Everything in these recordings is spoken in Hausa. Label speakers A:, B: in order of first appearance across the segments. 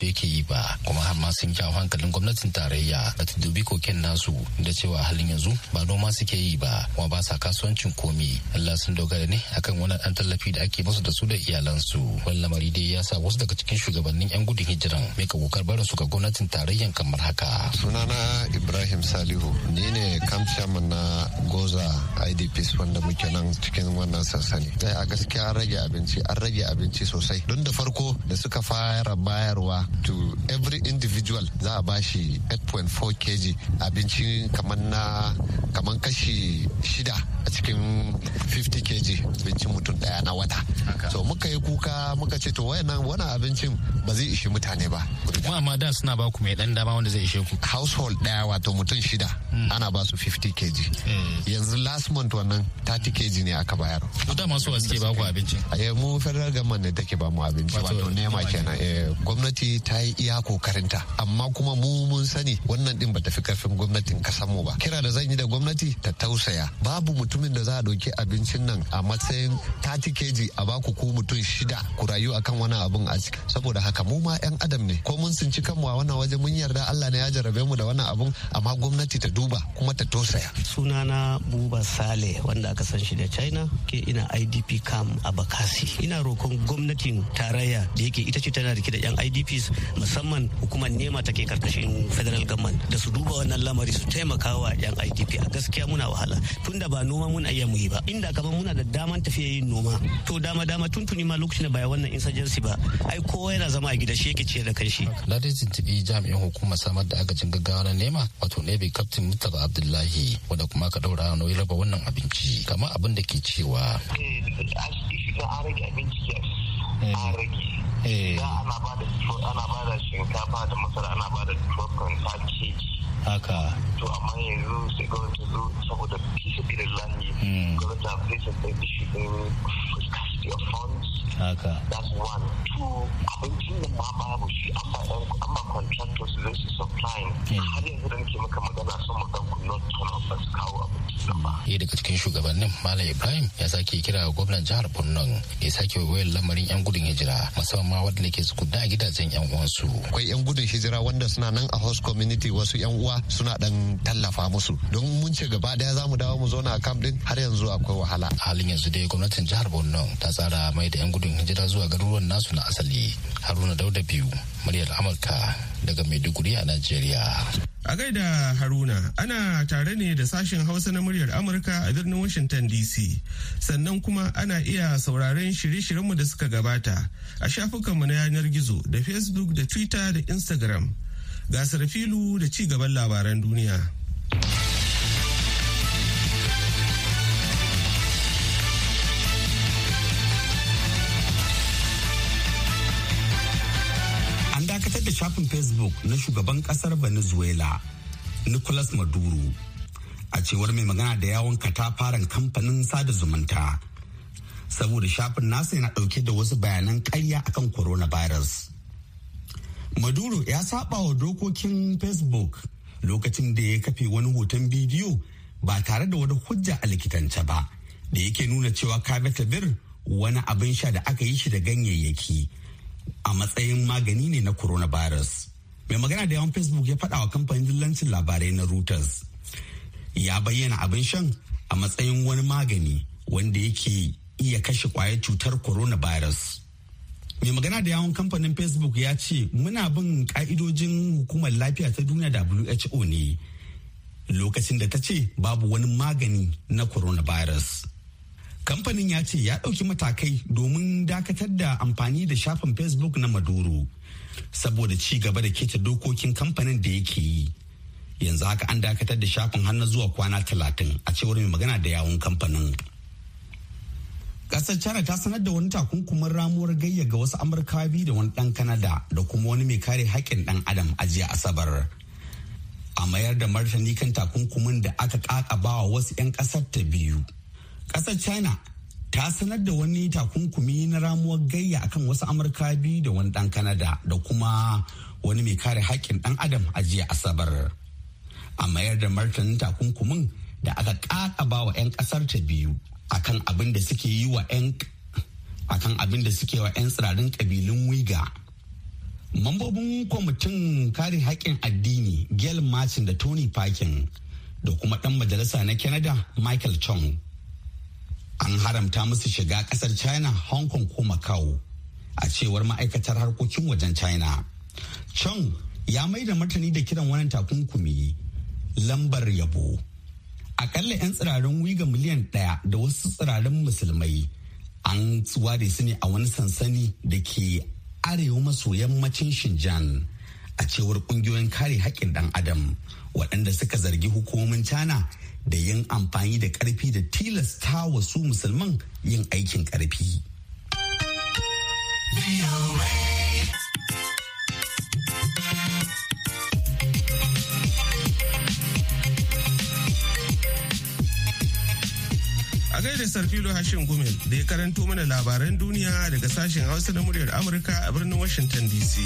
A: da yake yi ba, kuma har ma sun jawo hankalin gwamnatin tarayya da ta dubi koken nasu da cewa halin yanzu ba noma suke yi ba kuma ba sa kasuwancin komi. Allah sun dogara ne akan wani ɗan tallafi da ake musu da su da iyalansu. Wani lamari dai ya sa wasu daga cikin shugabannin 'yan gudun hijiran mai kokar barin su ga gwamnatin tarayyan kamar haka.
B: Sunana Ibrahim Salihu, ni ne camp chairman na Goza IDPs wanda muke nan cikin wannan sansani. A gaskiya an rage abinci sosai. Don da farko da suka fara bayarwa to every individual za a bashi 8.4 kg abinci kamar kashi 6 a cikin 50 kg abincin mutum daya na wata. So muka yi kuka muka ce to wannan abincin ba zai ishi mutane ba.
A: Amma da suna ba ku mai dan dama wanda zai ishe ku.
B: Household daya wato mutum 6 ana ba su 50 kg. Yanzu last month wannan 30 kg ne aka bayar.
A: To da masu suke ba ku abinci?
B: Mu federal government ne take ba mu abinci wato nema kenan. Gwamnati ta yi iya kokarinta amma kuma mu mun sani wannan din bata fi karfin gwamnatin kasan mu ba. Kira da zan yi da gwamnati ta tausaya. Babu mutumin da za a dauki abincin nan a matsayin 30 kg a baku ku mutum 6 ku rayu akan wani abun a ciki. Saboda haka mu ma 'yan adam ne ko mun sinci kanmu a wannan waje mun yarda Allah ne ya jarrabe mu da wannan abun amma gwamnati ta duba kuma ta tausaya.
C: Sunana Buba Sale wanda aka san shi da China ke ina IDP camp a Bakasi. Ina roƙon gwamnatin tarayya da yake ita ce tana rike da 'yan IDPs musamman hukumar nema take karkashin federal government da su duba wannan lamari su taimaka wa 'yan IDP. A gaskiya muna wahala tunda ba noma mun iya mu yi ba. Inda kamar muna da daman tafiya yin noma to dama tuntuni ma lokacin da baya wannan insurgency ba ai kowa yana zama a gida shi yake ciyar da kanshi.
A: Na dai tuntuɓi jami'in hukumar samar da agajin gaggawa na nema wato Navy Captain Mustapha Abdullahi wanda kuma ka daura nauyin raba wannan abinci kamar abin da ke cewa.
D: An rage abinci an rage. Da ana ba da shinkafa da masara ana ba da 12.5 kg.
A: Haka.
D: To amma yanzu sai gwamnati zo saboda fisa birin lahi. Gwamnati a fesa da bishi ɗin scarcity of funds.
A: Haka.
D: That's one. Two, abincin da ma babu shi an ba contractors zai su supply. Har yanzu da nake maka magana sun mu dan kunno ton of us kawo abincin da ba.
A: Daga cikin shugabannin Malam Ibrahim ya sake kira ga gwamnan jihar Borno ya sake wayar lamarin 'yan gudun hijira musamman ma wanda ke tsukunda a gidajen 'yan uwansu.
B: Akwai 'yan gudun hijira wanda suna nan a host community wasu 'yan uwa suna dan tallafa musu don mun ce gaba daya za mu dawo mu zauna a camp din har yanzu akwai wahala.
A: Halin yanzu dai gwamnatin jihar Borno ta tsara mai da 'yan gudun hijira zuwa garuruwan nasu na asali. Haruna Dauda biyu muryar Amurka daga Maiduguri a Najeriya.
E: A gaida Haruna, ana tare ne da sashen Hausa na muryar Amurka a birnin Washington DC. Sannan kuma ana iya sauraren shirye-shiryenmu da suka gabata a shafukanmu na yanar gizo da Facebook da Twitter da Instagram. Gasar filu da ci gaban labaran duniya.
F: An dakatar da shafin Facebook na shugaban kasar Venezuela, Nicolas Maduro, a cewar mai magana da yawon katafaren kamfanin sada zumunta. Saboda shafin nasa yana dauke da wasu bayanan ƙarya akan coronavirus. Maduro ya saba wa dokokin Facebook lokacin da ya kafe wani hoton bidiyo ba tare da wani hujja a likitance ba da yake nuna cewa Cabetabir wani abin sha da aka yi shi da ganyayyaki a matsayin magani ne na coronavirus. Mai magana da yawan Facebook ya faɗa wa kamfanin dillancin labarai na Reuters. Ya bayyana abin shan a matsayin wani magani wanda yake iya kashe kwayar cutar coronavirus. Mai magana da yawon kamfanin Facebook ya ce muna bin ka'idojin hukumar lafiya ta duniya WHO ne lokacin da ta ce babu wani magani na coronavirus. Kamfanin ya ce ya ɗauki matakai domin dakatar da amfani da shafin Facebook na Maduro saboda ci gaba da keta dokokin kamfanin da yake yi. Yanzu haka an dakatar da shafin har na zuwa kwana 30 a cewar mai magana da yawon kamfanin. Kasar China ta sanar da wani takunkumin ramuwar gayya ga wasu Amurkawa biyu da wani ɗan Kanada da kuma wani mai kare haƙƙin ɗan Adam a jiya Asabar. A mayar da martani kan takunkumin da aka ƙaƙaba wa wasu 'yan ƙasar ta biyu. Kasar China ta sanar da wani takunkumi na ramuwar gayya akan wasu Amurkawa biyu da wani ɗan Kanada da kuma wani mai kare haƙƙin ɗan Adam a jiya Asabar. A mayar da martanin takunkumin da aka ƙaƙaba wa 'yan ƙasar ta biyu. akan abin da suke yi wa 'yan tsirarin kabilun Wiga. Mambobin kwamitin kare haƙƙin addini Gail Martin da Tony Parkin da kuma ɗan majalisa na Canada Michael Chong an haramta musu shiga ƙasar China, Hong Kong ko Macau a cewar ma'aikatar harkokin wajen China. Chong ya mai da martani da kiran wannan takunkumi lambar yabo. Akalla 'yan tsirarin wiga miliyan 1 da wasu tsirarin musulmai an ware su ne a wani sansani da ke arewa maso yammacin Xinjiang a cewar kungiyoyin kare haƙƙin ɗan adam waɗanda suka zargi hukumomin China da yin amfani da ƙarfi da tilasta wasu musulman yin aikin ƙarfi.
E: A gaida Sarfilo Hashim Gumel da ya karanto mana labaran duniya daga sashen Hausa na muryar Amurka a birnin Washington DC.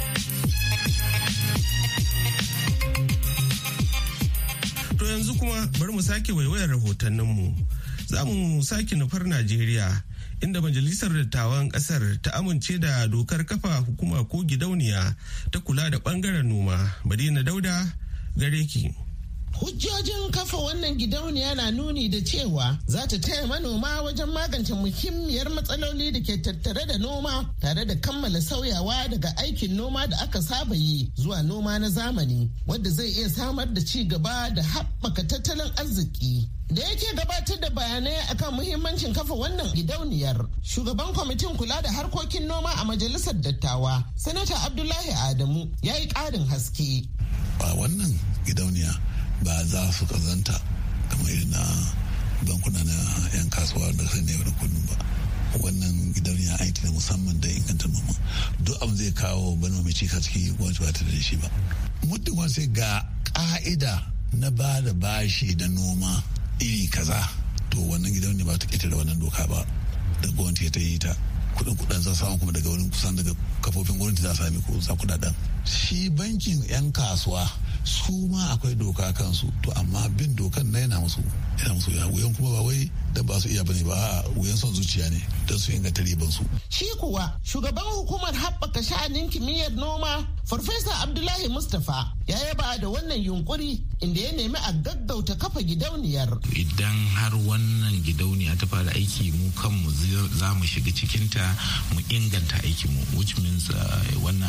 E: To yanzu kuma bari mu sake waiwayar rahotanninmu. Za mu sake nufar Najeriya inda Majalisar Dattawan Kasar ta amince da dokar kafa hukuma ko gidauniya ta kula da bangaren noma. Madina Dauda gare ki.
G: Hujjojin kafa wannan gidauniya na nuni da cewa za ta taya manoma wajen magance muhimmiyar matsaloli da ke tattare da noma tare da kammala sauyawa daga aikin noma da aka saba yi zuwa noma na zamani wadda zai iya samar da ci gaba da haɓaka tattalin arziki. Da yake gabatar da bayanai akan muhimmancin kafa wannan gidauniyar, shugaban kwamitin kula da harkokin noma a majalisar dattawa, Sanata Abdullahi Adamu ya yi ƙarin haske.
H: Ba wannan gidauniya ba za su kazanta kamar irin na bankuna na 'yan kasuwa da sai na yau da kullum ba. Wannan gidauniya aiki ne musamman da inganta noma. Duk abin zai kawo manomi cika ciki gwamnati ba ta da shi ba. Muddin wani sai ga ka'ida na ba da bashi da noma iri kaza, to wannan gidauniya ba ta ƙetare wannan doka ba da gwamnati ta yi ta. Kudin za samu kuma daga wani kusan daga kafofin gwamnati za sami ko za kudaden. Shi bankin 'yan kasuwa su ma akwai doka kansu, to amma bin dokan na yana musu ya wuyan kuma ba wai dan ba su iya bane ba, a wuyan son zuciya ne don su inganta riban su.
G: Shi kuwa shugaban hukumar haɓaka sha'anin kimiyyar noma Farfesa Abdullahi Mustapha ya yaba da wannan yunkuri inda ya nemi a gaggauta kafa gidauniyar.
I: Idan har wannan gidauniya ta fara aiki mu kanmu za mu shiga cikinta mu inganta aikinmu, which means wannan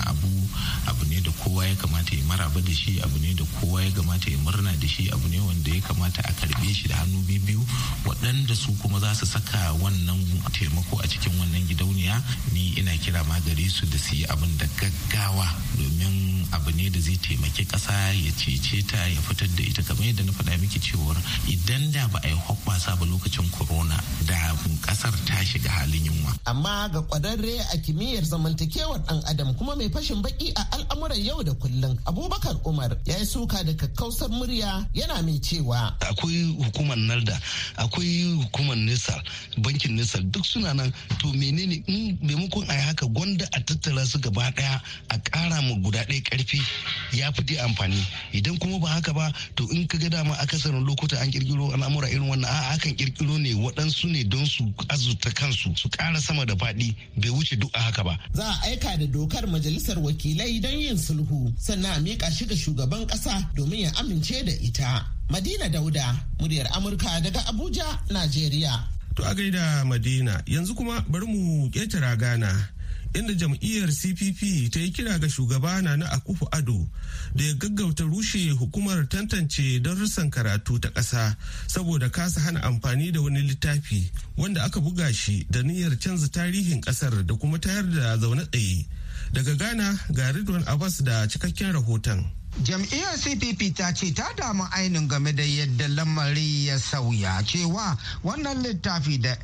I: abu ne da kowa ya kamata ya maraba da shi, abu ne da kowa ya kamata ya murna da shi, abu ne wanda ya kamata a karbe shi da hannu biyu. Waɗanda su kuma za su saka wannan taimako a cikin wannan gidauniya, ni ina kira ma gare su da su yi abin da gaggawa, domin abu ne da zai taimaki ƙasa ya cece ta ya fitar da ita, kamar yadda na faɗa miki cewar idan da ba a yi hoɓɓasa ba lokacin corona da ƙasar ta shiga halin yunwa.
G: Amma ga ƙwararre a kimiyyar zamantakewar ɗan adam kuma mai fashin baki a al'amuran yau da kullum, Abubakar Umar ya yi suka da kakkausar murya yana mai cewa
J: akwai hukumar NALDA, akwai hukumar NISA, bankin NISA, duk suna nan. To menene in maimakon a yi haka gwanda a tattara su gaba ɗaya a ƙara ma guda ɗaya ƙarfi ya fi dai amfani. Idan kuma ba haka ba, to in ka ga dama akasarin lokuta an kirkiro al'amura irin wannan, akan kirkiro ne waɗansu ne don su azurta kansu su ƙara sama da faɗi, bai wuce duk a haka ba.
G: Za a aika da dokar majalisar wakilai don yin sulhu, sannan a miƙa shi ga shugaban ƙasa domin ya amince da ita. Madina Dauda, muryar Amurka daga Abuja, Najeriya.
E: To a gaida Madina, yanzu kuma bari mu ƙetara Ghana. Inda jam'iyyar CPP ta yi kira ga shugaba Nana Akufo-Addo da ya gaggauta rushe hukumar tantance darussan karatu ta ƙasa saboda kasa hana amfani da wani littafi wanda aka buga shi da niyyar canza tarihin ƙasar da kuma tayar da zaune tsaye. Daga Ghana ga Ridwan Abbas da cikakken rahoton.
K: Jam'iyyar CPP ta ce ta damu ainihin game da yadda lamari ya sauya, cewa wannan littafi da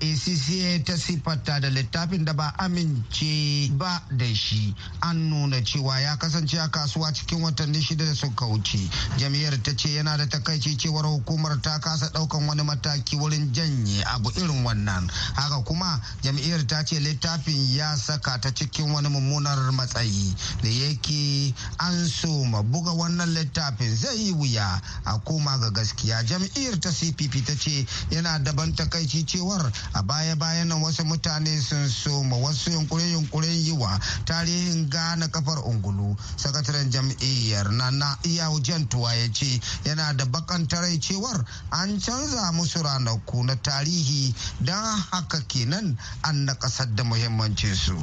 K: NACCA ta siffata da littafin da ba amince ba da shi an nuna cewa ya kasance a kasuwa cikin watanni 6 da suka wuce. Jam'iyyar ta ce yana da takaici cewar hukumar ta kasa daukan wani mataki wurin janye abu irin wannan. Haka kuma jam'iyyar ta ce littafin ya saka ta cikin wani mummunar matsayi da yake an so buga wannan littafin zai yi wuya a koma ga gaskiya. Jam'iyyar ta CPP ta ce yana daban takaici cewar a baya-bayan nan wasu mutane sun soma wasu yunkurin yi wa tarihin Ghana kafar ungulu. Sakataren jam'iyyar Nana Iyawu Jantuwa ya ce yana da bakan tarai cewar an canza musu ranaku na tarihi don haka kenan an na kasar da muhimmancin su.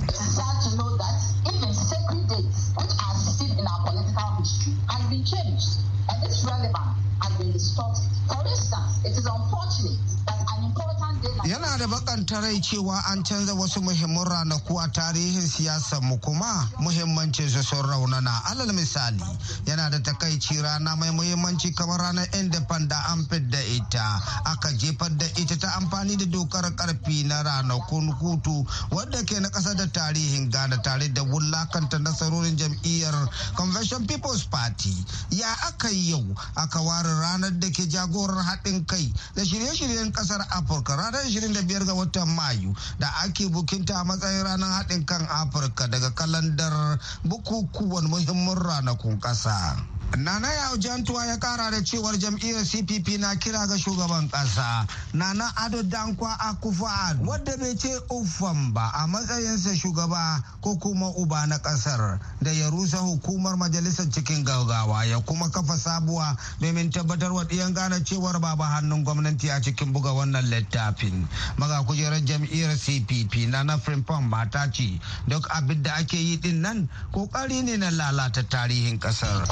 K: Yana da bakanta rai cewa an canza wasu muhimman ranaku a tarihin siyasar mu kuma muhimmancin su sun raunana. Alal misali, yana da takaici rana mai muhimmanci kamar ranar Independence an fidda ita, aka jefar da ita ta amfani da dokar karfi na ranakun hutu wadda ke na kasa da tarihin Ghana tare da wulakanta nasarorin jam'iyyar Convention People's Party. Ya aka yi yau aka ware ranar da ke jagorar haɗin kai da shirye-shiryen ƙasar Afirka ranar 25 ga watan Mayu da ake bukinta a matsayin ranar haɗin kan Afirka daga kalandar bukukuwan muhimmin ranakun ƙasa. Nana Iyawu Jantuwa ya kara da cewar jam'iyyar CPP na kira ga shugaban kasa Nana Addo Dankwa Akufo-Addo wadda bai ce uffan ba a matsayinsa shugaba ko kuma uba na kasar da ya rusa hukumar majalisar cikin gaggawa ya kuma kafa sabuwa domin tabbatar wa ɗiyan gane cewar babu hannun gwamnati a cikin buga wannan littafin. Maga kujerar jam'iyyar CPP Nana Frimpong mata ce duk abin da ake yi din nan kokari ne na lalata tarihin kasar.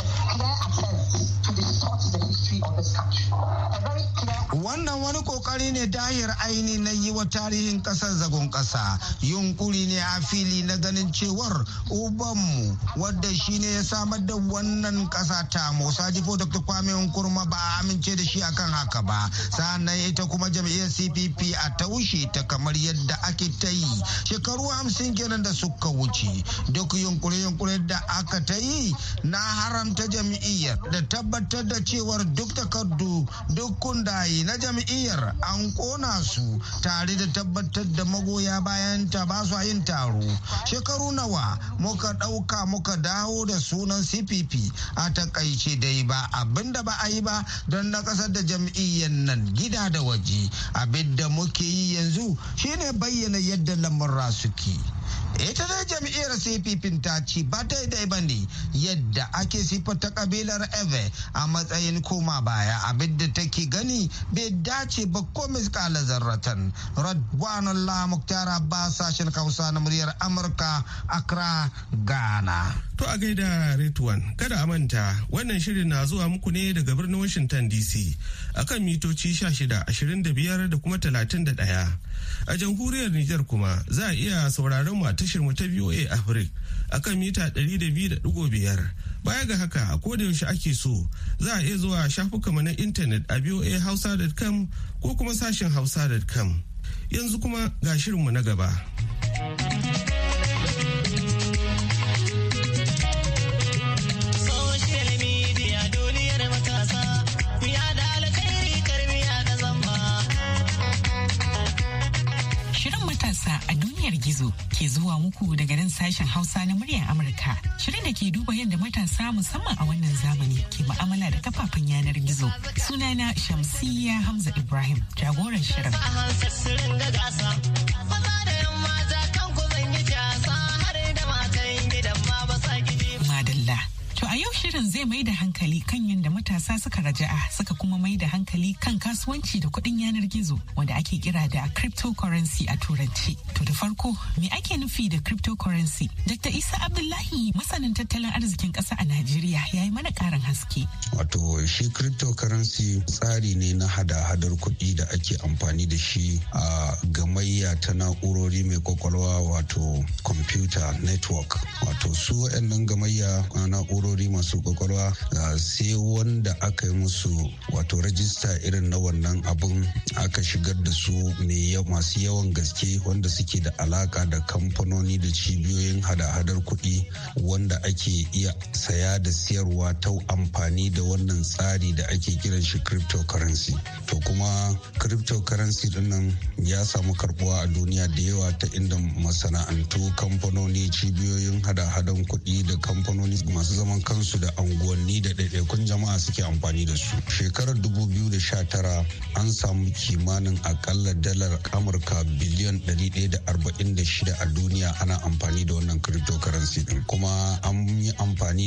K: Wannan wani kokari ne dahir aini na yi wa tarihin kasar zagon kasa. Yunkuri ne a fili na ganin cewar ubanmu wadda shi ne ya samar da wannan kasa ta Musa Jifo Dr. Kwame Nkrumah ba a amince da shi akan haka ba. Sannan ita kuma jam'iyyar CPP a taushe ta kamar yadda ake ta yi shekaru 50 kenan da suka wuce. Duk yunkure da aka ta yi na haramta jam'iyyar da tabbatar da cewar duk takardu duk kundaye na jam'iyyar an kona su tare da tabbatar da magoya bayan ta ba su yin taro. Shekaru nawa muka ɗauka muka dawo da sunan CPP a takaice dai ba abinda ba a yi ba don na kasar da jam'iyyar nan gida da waje. Abin da muke yi yanzu shine bayyana yadda lamurra suke. Ita dai jam'iyyar CPP ta ce ba daidai ba ne yadda ake siffata kabilar Ewe a matsayin koma baya. Abin da take gani bai dace ba ko miskala zarratan. Radwanullah Muktar Abbas, sashen Hausa na muryar Amurka, Accra, Ghana.
E: To a gaida Ritwan, kada a manta wannan shirin na zuwa muku ne daga birnin Washington DC akan mitoci 16, 25 da kuma 31. A jamhuriyar Nijar kuma za a iya sauraron mu a tashar mu ta VOA Africa akan mita 200.5. Baya ga haka a koda yaushe ake so za a iya zuwa shafukanmu na intanet a voahausa.com ko kuma sashen hausa.com. Yanzu kuma ga shirinmu na gaba.
L: A duniyar gizo ke zuwa muku daga nan sashen Hausa na muryar Amurka. Shirin da ke duba yadda matasa musamman a wannan zamani ke mu'amala da kafafen yanar gizo. Sunana Shamsiyya Hamza Ibrahim, jagoran shirin. Madalla. To a yau shirin zai mai da hankali kan yadda matasa suka raja'a suka kuma mai da hankali kan kasuwanci da kuɗin yanar gizo wanda ake kira da cryptocurrency a turanci. To da farko me ake nufi da cryptocurrency? Dr. Isa Abdullahi masanin tattalin arzikin ƙasa a Najeriya ya yi mana ƙarin haske.
M: Wato shi cryptocurrency tsari ne na hada-hadar kuɗi da ake amfani da shi a gamayya ta na'urori mai kwakwalwa wato computer network. Wato su waɗannan gamayya na'urori masu kwakwalwa sai wanda aka yi musu wato rajista irin na wannan abun aka shigar da su masu yawan gaske wanda suke da alaka da kamfanoni da cibiyoyin hada-hadar kuɗi wanda ake iya saya da siyarwa ta amfani da wannan tsari da ake kiran shi cryptocurrency. To kuma cryptocurrency dinnan ya samu karbuwa a duniya da yawa ta inda masana'antu, kamfanoni, cibiyoyin hada-hadan kuɗi da kamfanoni masu zaman kansu da anguwanni da ɗaiɗaikun jama'a suke amfani da su. Shekarar 2019 an samu kimanin akalla dalar Amurka biliyan 146 a duniya ana amfani da wannan cryptocurrency din, kuma an yi amfani